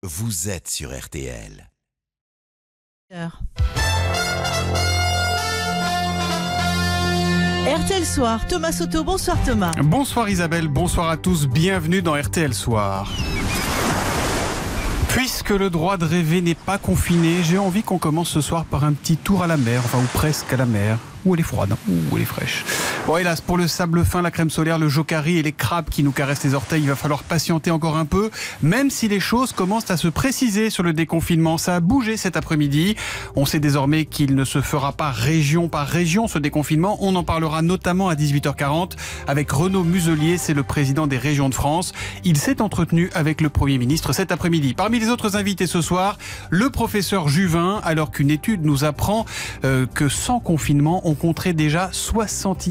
vous êtes sur RTL. RTL Soir, Thomas Soto, bonsoir Thomas. Bonsoir Isabelle, bonsoir à tous, bienvenue dans RTL Soir. Puisque le droit de rêver n'est pas confiné, j'ai envie qu'on commence ce soir par un petit tour à la mer, enfin ou presque à la mer. Ou elle est froide, ou elle est fraîche. Bon, hélas, pour le sable fin, la crème solaire, le jokari et les crabes qui nous caressent les orteils, il va falloir patienter encore un peu, même si les choses commencent à se préciser sur le déconfinement. Ça a bougé cet après-midi. On sait désormais qu'il ne se fera pas région par région, ce déconfinement. On en parlera notamment à 18h40 avec Renaud Muselier, c'est le président des régions de France. Il s'est entretenu avec le Premier ministre cet après-midi. Parmi les autres invités ce soir, le professeur Juvin, alors qu'une étude nous apprend que sans confinement, on compterait déjà 60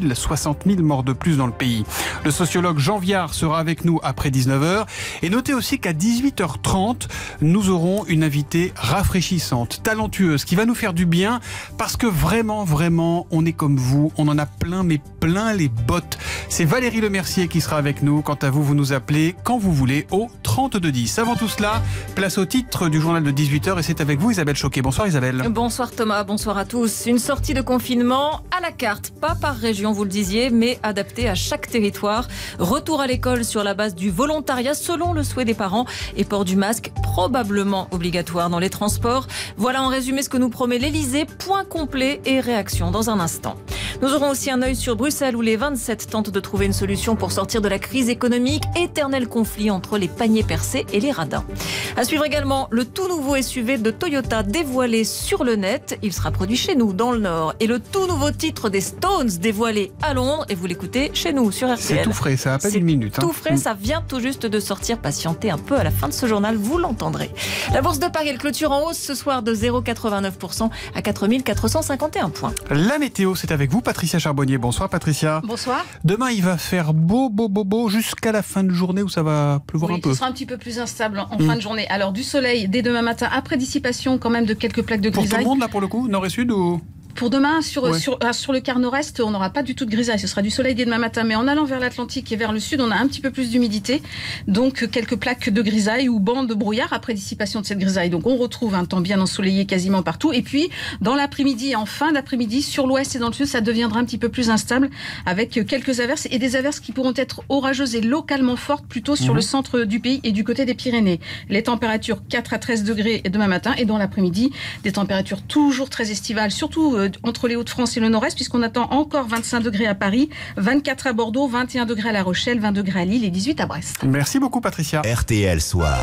000 morts de plus dans le pays. Le sociologue Jean Viard sera avec nous après 19h. Et notez aussi qu'à 18h30, nous aurons une invitée rafraîchissante, talentueuse, qui va nous faire du bien parce que vraiment, on est comme vous. On en a plein, mais plein les bottes. C'est Valérie Lemercier qui sera avec nous. Quant à vous, vous nous appelez quand vous voulez au 3210. Avant tout cela, place au titre du journal de 18h et c'est avec vous Isabelle Choquet. Bonsoir Isabelle. Bonsoir Thomas, bonsoir à tous. Une sortie de confinement à la carte, pas par région vous le disiez, mais adaptée à chaque territoire. Retour à l'école sur la base du volontariat selon le souhait des parents et port du masque probablement obligatoire dans les transports. Voilà en résumé ce que nous promet l'Elysée. Point complet et réaction dans un instant. Nous aurons aussi un œil sur Bruxelles où les 27 tentent de trouver une solution pour sortir de la crise économique. Éternel conflit entre les paniers percés et les radins. À suivre également le tout nouveau SUV de Toyota dévoilé sur le net. Il sera produit chez nous dans le Nord. Et le tout nouveau titre des Stones dévoilé à Londres. Et vous l'écoutez chez nous sur RTL. C'est tout frais, ça a pas une minute. Tout frais, ça vient tout juste de sortir. Patientez un peu à la fin de ce journal, vous l'entendrez. La bourse de Paris, elle clôture en hausse ce soir de 0,89% à 4 451 points. La météo, c'est avec vous Patricia Charbonnier. Bonsoir Patricia. Bonsoir. Demain, il va faire beau jusqu'à la fin de journée où ça va pleuvoir un peu. Ce sera un petit peu plus instable en fin de journée. Alors du soleil dès demain matin, après dissipation quand même de quelques plaques de grisaille. Pour tout le monde là pour le coup, nord et sud ou... Pour demain, sur le quart nord-est, on n'aura pas du tout de grisaille. Ce sera du soleil dès demain matin. Mais en allant vers l'Atlantique et vers le sud, on a un petit peu plus d'humidité. Donc, quelques plaques de grisaille ou bandes de brouillard après dissipation de cette grisaille. Donc, on retrouve un temps bien ensoleillé quasiment partout. Et puis, dans l'après-midi et en fin d'après-midi, sur l'ouest et dans le sud, ça deviendra un petit peu plus instable avec quelques averses et des averses qui pourront être orageuses et localement fortes plutôt sur le centre du pays et du côté des Pyrénées. Les températures 4 à 13 degrés demain matin et dans l'après-midi, des températures toujours très estivales, surtout entre les Hauts-de-France et le Nord-Est, puisqu'on attend encore 25 degrés à Paris, 24 à Bordeaux, 21 degrés à La Rochelle, 20 degrés à Lille et 18 à Brest. Merci beaucoup Patricia. RTL Soir.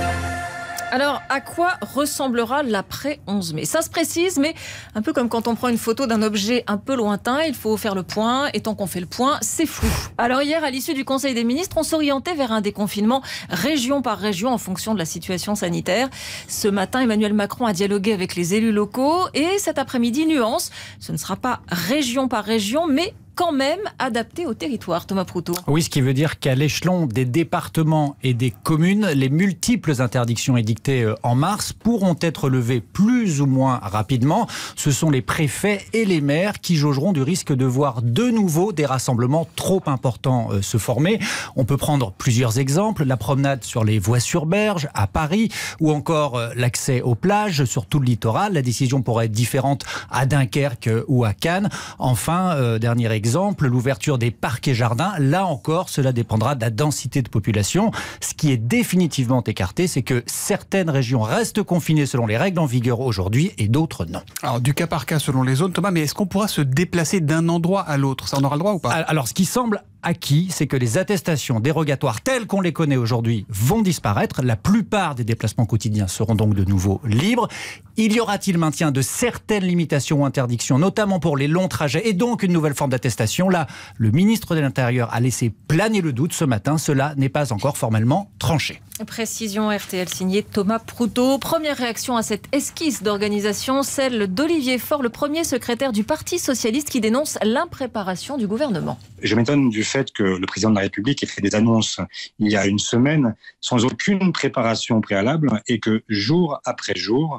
Alors, à quoi ressemblera l'après 11 mai ? Ça se précise, mais un peu comme quand on prend une photo d'un objet un peu lointain, il faut faire le point, et tant qu'on fait le point, c'est flou. Alors hier, à l'issue du Conseil des ministres, on s'orientait vers un déconfinement région par région en fonction de la situation sanitaire. Ce matin, Emmanuel Macron a dialogué avec les élus locaux, et cet après-midi, nuance, ce ne sera pas région par région, mais quand même adapté au territoire. Thomas Proutot. Oui, ce qui veut dire qu'à l'échelon des départements et des communes, les multiples interdictions édictées en mars pourront être levées plus ou moins rapidement. Ce sont les préfets et les maires qui jaugeront du risque de voir de nouveau des rassemblements trop importants se former. On peut prendre plusieurs exemples. La promenade sur les voies sur berge à Paris ou encore l'accès aux plages sur tout le littoral. La décision pourrait être différente à Dunkerque ou à Cannes. Enfin, dernier exemple, l'ouverture des parcs et jardins. Là encore, cela dépendra de la densité de population. Ce qui est définitivement écarté, c'est que certaines régions restent confinées selon les règles en vigueur aujourd'hui et d'autres non. Alors, du cas par cas selon les zones, Thomas, mais est-ce qu'on pourra se déplacer d'un endroit à l'autre ? Ça, on aura le droit ou pas ? Alors, ce qui semble acquis, c'est que les attestations dérogatoires telles qu'on les connaît aujourd'hui vont disparaître. La plupart des déplacements quotidiens seront donc de nouveau libres. Il y aura-t-il maintien de certaines limitations ou interdictions, notamment pour les longs trajets, et donc une nouvelle forme d'attestation ? Là, le ministre de l'Intérieur a laissé planer le doute ce matin. Cela n'est pas encore formellement tranché. Précision RTL signée Thomas Proutot. Première réaction à cette esquisse d'organisation, celle d'Olivier Faure, le premier secrétaire du Parti socialiste qui dénonce l'impréparation du gouvernement. Je m'étonne du fait que le président de la République ait fait des annonces il y a une semaine sans aucune préparation préalable et que jour après jour,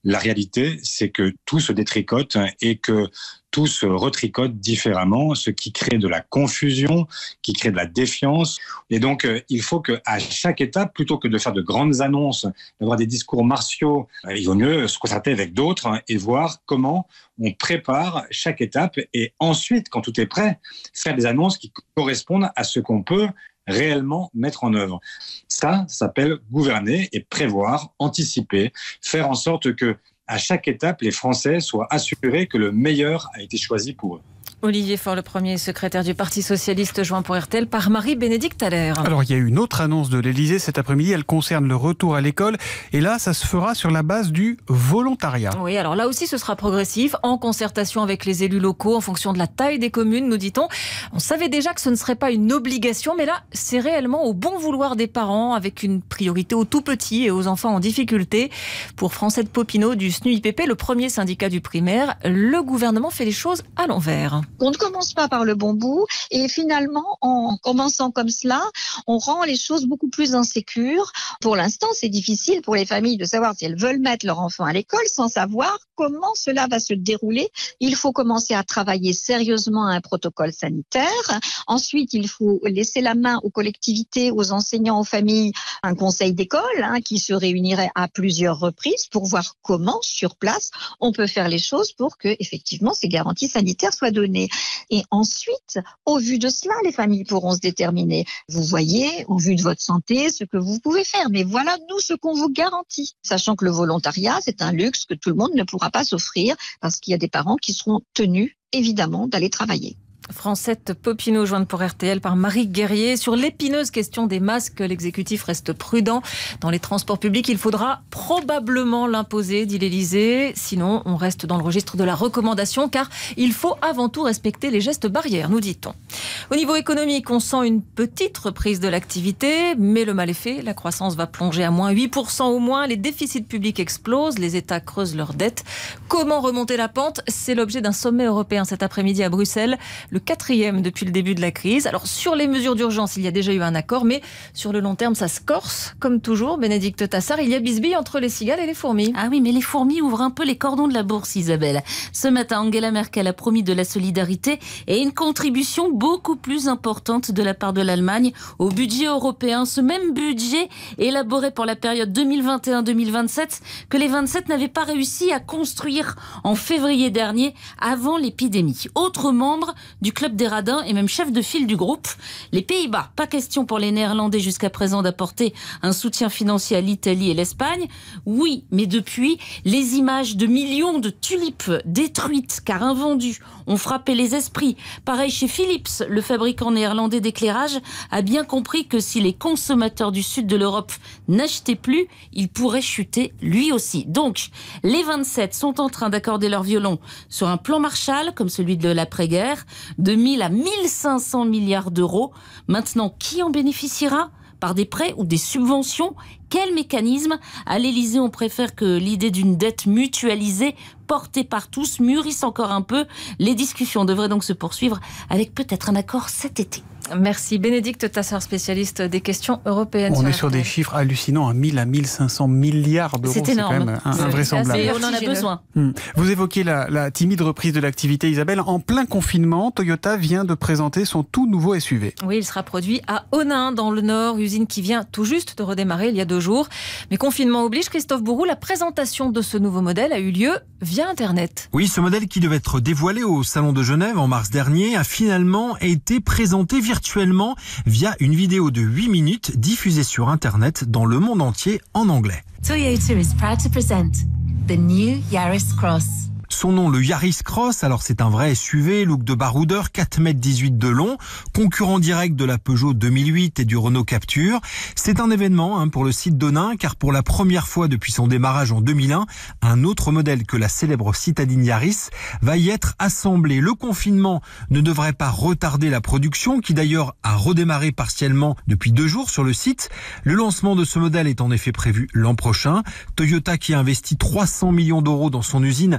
La réalité, c'est que tout se détricote et que tout se retricote différemment, ce qui crée de la confusion, qui crée de la défiance. Et donc, il faut qu'à chaque étape, plutôt que de faire de grandes annonces, d'avoir des discours martiaux, il vaut mieux se concerter avec d'autres et voir comment on prépare chaque étape. Et ensuite, quand tout est prêt, faire des annonces qui correspondent à ce qu'on peut réellement mettre en œuvre. Ça s'appelle gouverner et prévoir, anticiper, faire en sorte que à chaque étape, les Français soient assurés que le meilleur a été choisi pour eux. Olivier Faure, le premier secrétaire du Parti Socialiste, joint pour RTL par Marie-Bénédicte Allaire. Alors, il y a eu une autre annonce de l'Élysée cet après-midi. Elle concerne le retour à l'école. Et là, ça se fera sur la base du volontariat. Oui, alors là aussi, ce sera progressif, en concertation avec les élus locaux, en fonction de la taille des communes, nous dit-on. On savait déjà que ce ne serait pas une obligation, mais là, c'est réellement au bon vouloir des parents, avec une priorité aux tout-petits et aux enfants en difficulté. Pour Francette Popinot du SNUIPP, le premier syndicat du primaire, le gouvernement fait les choses à l'envers. On ne commence pas par le bon bout et finalement, en commençant comme cela, on rend les choses beaucoup plus insécures. Pour l'instant, c'est difficile pour les familles de savoir si elles veulent mettre leur enfant à l'école sans savoir comment cela va se dérouler. Il faut commencer à travailler sérieusement à un protocole sanitaire. Ensuite, il faut laisser la main aux collectivités, aux enseignants, aux familles, un conseil d'école qui se réunirait à plusieurs reprises pour voir comment, sur place, on peut faire les choses pour que, effectivement, ces garanties sanitaires soient données. Et ensuite, au vu de cela, les familles pourront se déterminer. Vous voyez, au vu de votre santé, ce que vous pouvez faire. Mais voilà, nous, ce qu'on vous garantit. Sachant que le volontariat, c'est un luxe que tout le monde ne pourra pas s'offrir parce qu'il y a des parents qui seront tenus, évidemment, d'aller travailler. Francette Popinot, jointe pour RTL par Marie Guerrier. Sur l'épineuse question des masques, l'exécutif reste prudent. Dans les transports publics, il faudra probablement l'imposer, dit l'Élysée. Sinon, on reste dans le registre de la recommandation, car il faut avant tout respecter les gestes barrières, nous dit-on. Au niveau économique, on sent une petite reprise de l'activité, mais le mal est fait. La croissance va plonger à moins 8% au moins. Les déficits publics explosent, les États creusent leurs dettes. Comment remonter la pente ? C'est l'objet d'un sommet européen cet après-midi à Bruxelles. Le 4e depuis le début de la crise. Alors, sur les mesures d'urgence, il y a déjà eu un accord, mais sur le long terme, ça se corse. Comme toujours, Bénédicte Tassard, il y a bisbille entre les cigales et les fourmis. Ah oui, mais les fourmis ouvrent un peu les cordons de la bourse, Isabelle. Ce matin, Angela Merkel a promis de la solidarité et une contribution beaucoup plus importante de la part de l'Allemagne au budget européen. Ce même budget élaboré pour la période 2021-2027 que les 27 n'avaient pas réussi à construire en février dernier avant l'épidémie. Autre membre du club des radins et même chef de file du groupe, les Pays-Bas. Pas question pour les Néerlandais jusqu'à présent d'apporter un soutien financier à l'Italie et l'Espagne. Oui, mais depuis, les images de millions de tulipes détruites car invendues ont frappé les esprits. Pareil chez Philips, le fabricant néerlandais d'éclairage a bien compris que si les consommateurs du sud de l'Europe n'achetaient plus, il pourrait chuter lui aussi. Donc, les 27 sont en train d'accorder leur violon sur un plan Marshall, comme celui de l'après-guerre, de 1000 à 1500 milliards d'euros. Maintenant, qui en bénéficiera ? Par des prêts ou des subventions ? Quel mécanisme ? À l'Élysée, on préfère que l'idée d'une dette mutualisée, portée par tous, mûrisse encore un peu. Les discussions devraient donc se poursuivre avec peut-être un accord cet été. Merci. Bénédicte Tassard, spécialiste des questions européennes. On est sur des chiffres hallucinants, 1000 à 1500 milliards d'euros. C'est énorme. C'est quand même invraisemblable. Et on en a besoin. Vous évoquez la timide reprise de l'activité, Isabelle. En plein confinement, Toyota vient de présenter son tout nouveau SUV. Oui, il sera produit à Onnaing, dans le Nord, usine qui vient tout juste de redémarrer il y a 2 jours. Mais confinement oblige, Christophe Bourou, la présentation de ce nouveau modèle a eu lieu via Internet. Oui, ce modèle qui devait être dévoilé au Salon de Genève en mars dernier a finalement été présenté virtuellement via une vidéo de 8 minutes diffusée sur Internet dans le monde entier en anglais. Toyota is proud to present the new Yaris Cross. Son nom, le Yaris Cross, alors c'est un vrai SUV, look de baroudeur, 4,18 m de long, concurrent direct de la Peugeot 2008 et du Renault Captur. C'est un événement pour le site d'Onnaing, car pour la première fois depuis son démarrage en 2001, un autre modèle que la célèbre citadine Yaris va y être assemblé. Le confinement ne devrait pas retarder la production, qui d'ailleurs a redémarré partiellement depuis 2 jours sur le site. Le lancement de ce modèle est en effet prévu l'an prochain. Toyota, qui a investi 300 millions d'euros dans son usine, a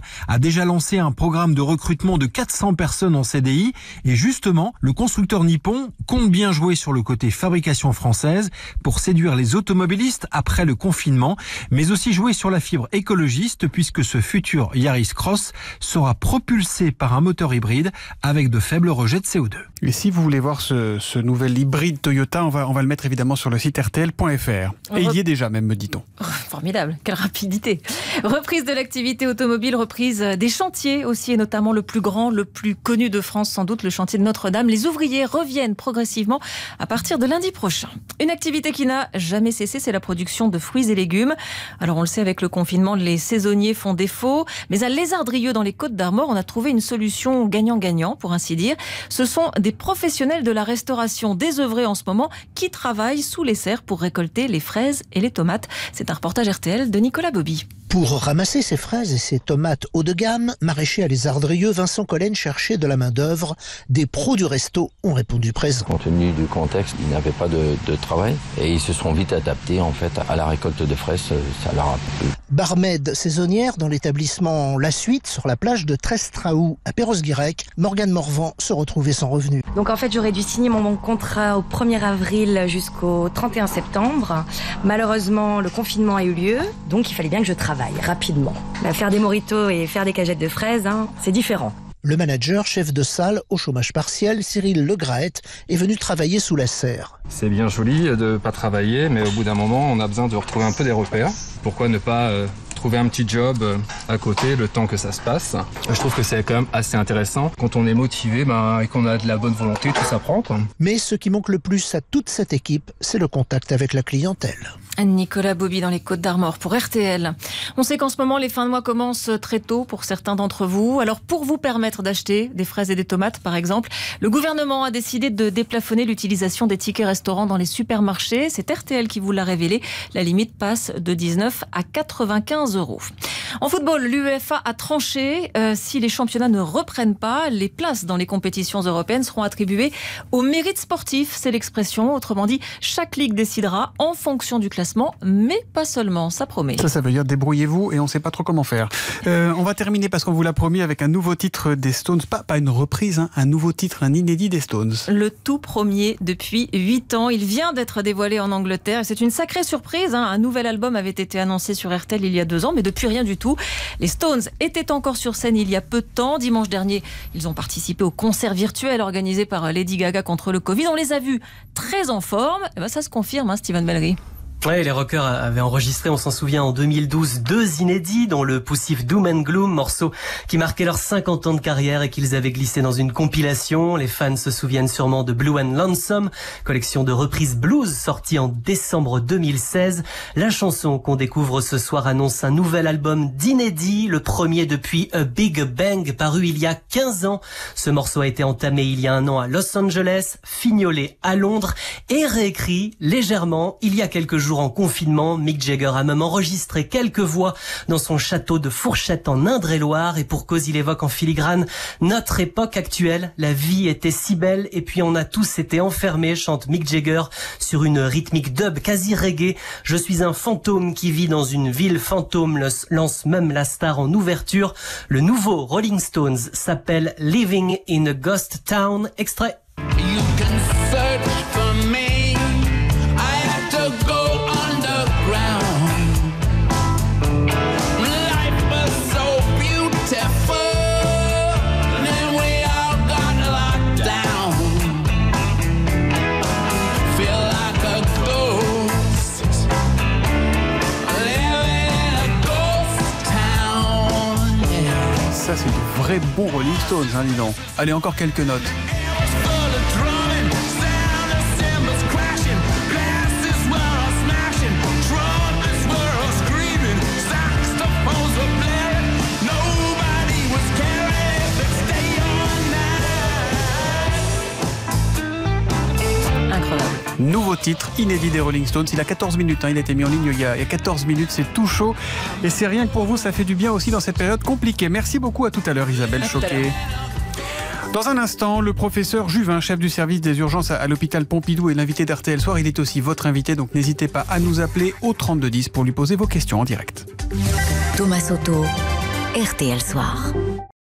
déjà lancé un programme de recrutement de 400 personnes en CDI. Et justement, le constructeur nippon compte bien jouer sur le côté fabrication française pour séduire les automobilistes après le confinement, mais aussi jouer sur la fibre écologiste puisque ce futur Yaris Cross sera propulsé par un moteur hybride avec de faibles rejets de CO2. Et si vous voulez voir ce nouvel hybride Toyota, on va le mettre évidemment sur le site rtl.fr. Et il y est déjà même, me dit-on. Oh, formidable, quelle rapidité. Reprise de l'activité automobile, reprise des chantiers aussi, et notamment le plus grand, le plus connu de France sans doute, le chantier de Notre-Dame. Les ouvriers reviennent progressivement à partir de lundi prochain. Une activité qui n'a jamais cessé, c'est la production de fruits et légumes. Alors on le sait, avec le confinement, les saisonniers font défaut, mais à Lézardrieux, dans les Côtes-d'Armor, on a trouvé une solution gagnant-gagnant, pour ainsi dire. Ce sont des professionnels de la restauration désœuvrés en ce moment qui travaillent sous les serres pour récolter les fraises et les tomates. C'est un reportage RTL de Nicolas Bobby. Pour ramasser ces fraises et ces tomates haut de gamme, maraîcher à Lézardrieux, Vincent Collen cherchait de la main-d'œuvre. Des pros du resto ont répondu présent. Compte tenu du contexte, ils n'avaient pas de travail et ils se sont vite adaptés en fait à la récolte de fraises. Ça leur a plu. Barmaid saisonnière dans l'établissement La Suite sur la plage de Trestraou à Perros-Guirec, Morgane Morvan se retrouvait sans revenu. Donc en fait, j'aurais dû signer mon contrat au 1er avril jusqu'au 31 septembre. Malheureusement, le confinement a eu lieu, donc il fallait bien que je travaille rapidement. Faire des moritos et faire des cagettes de fraises, c'est différent. Le manager, chef de salle au chômage partiel, Cyril Legraët, est venu travailler sous la serre. C'est bien joli de ne pas travailler, mais au bout d'un moment, on a besoin de retrouver un peu des repères. Pourquoi ne pas trouver un petit job à côté le temps que ça se passe. Je trouve que c'est quand même assez intéressant. Quand on est motivé et qu'on a de la bonne volonté, tout s'apprend, quoi. Mais ce qui manque le plus à toute cette équipe, c'est le contact avec la clientèle. Nicolas Bobby dans les Côtes-d'Armor pour RTL. On sait qu'en ce moment, les fins de mois commencent très tôt pour certains d'entre vous. Alors, pour vous permettre d'acheter des fraises et des tomates, par exemple, le gouvernement a décidé de déplafonner l'utilisation des tickets restaurants dans les supermarchés. C'est RTL qui vous l'a révélé. La limite passe de 19 à 95 €. En football, l'UEFA a tranché. Si les championnats ne reprennent pas, les places dans les compétitions européennes seront attribuées au mérite sportif. C'est l'expression. Autrement dit, chaque ligue décidera en fonction du classement, mais pas seulement. Ça promet. Ça veut dire débrouillez-vous et on ne sait pas trop comment faire. On va terminer parce qu'on vous l'a promis avec un nouveau titre des Stones. Pas une reprise, un nouveau titre, un inédit des Stones. Le tout premier depuis 8 ans. Il vient d'être dévoilé en Angleterre et c'est une sacrée surprise. Un nouvel album avait été annoncé sur RTL il y a 2 ans, mais depuis rien du tout. Les Stones étaient encore sur scène il y a peu de temps. Dimanche dernier, ils ont participé au concert virtuel organisé par Lady Gaga contre le Covid. On les a vus très en forme. Et ça se confirme, Steven Bellery. Ouais, les rockers avaient enregistré, on s'en souvient, en 2012, 2 inédits, dont le poussif Doom and Gloom, morceau qui marquait leurs 50 ans de carrière et qu'ils avaient glissé dans une compilation. Les fans se souviennent sûrement de Blue and Lonesome, collection de reprises blues sortie en décembre 2016. La chanson qu'on découvre ce soir annonce un nouvel album d'inédits, le premier depuis A Big Bang, paru il y a 15 ans. Ce morceau a été entamé il y a 1 an à Los Angeles, fignolé à Londres et réécrit légèrement il y a quelques jours en confinement. Mick Jagger a même enregistré quelques voix dans son château de Fourchette en Indre-et-Loire, et pour cause il évoque en filigrane notre époque actuelle. La vie était si belle et puis on a tous été enfermés, chante Mick Jagger sur une rythmique dub quasi reggae. Je suis un fantôme qui vit dans une ville fantôme, lance même la star en ouverture. Le nouveau Rolling Stones s'appelle Living in a Ghost Town. Extrait. You can search for me. Ça, c'est du vrai bon Rolling Stones, dis donc. Allez, encore quelques notes. Nouveau titre inédit des Rolling Stones. Il a 14 minutes, il a été mis en ligne il y a 14 minutes, c'est tout chaud. Et c'est rien que pour vous, ça fait du bien aussi dans cette période compliquée. Merci beaucoup, à tout à l'heure Isabelle Choquet. Dans un instant, le professeur Juvin, chef du service des urgences à l'hôpital Pompidou, est l'invité d'RTL Soir. Il est aussi votre invité, donc n'hésitez pas à nous appeler au 3210 pour lui poser vos questions en direct. Thomas Soto, RTL Soir.